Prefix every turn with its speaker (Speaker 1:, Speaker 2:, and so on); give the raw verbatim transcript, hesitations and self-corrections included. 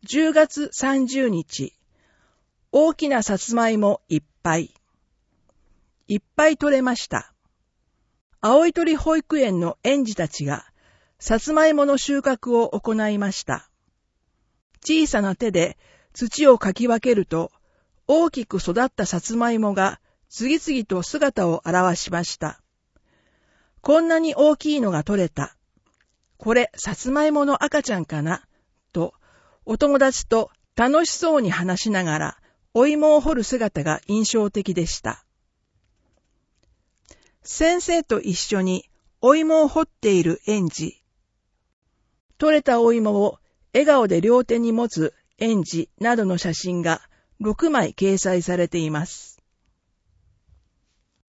Speaker 1: じゅうがつさんじゅうにち、大きなさつまいもいっぱい。いっぱい取れました。青い鳥保育園の園児たちが、さつまいもの収穫を行いました。小さな手で土をかき分けると、大きく育ったさつまいもが次々と姿を現しました。こんなに大きいのが取れた。これ、さつまいもの赤ちゃんかなと、お友達と楽しそうに話しながら、お芋を掘る姿が印象的でした。先生と一緒にお芋を掘っている園児。取れたお芋を笑顔で両手に持つ園児などの写真がろくまい掲載されています。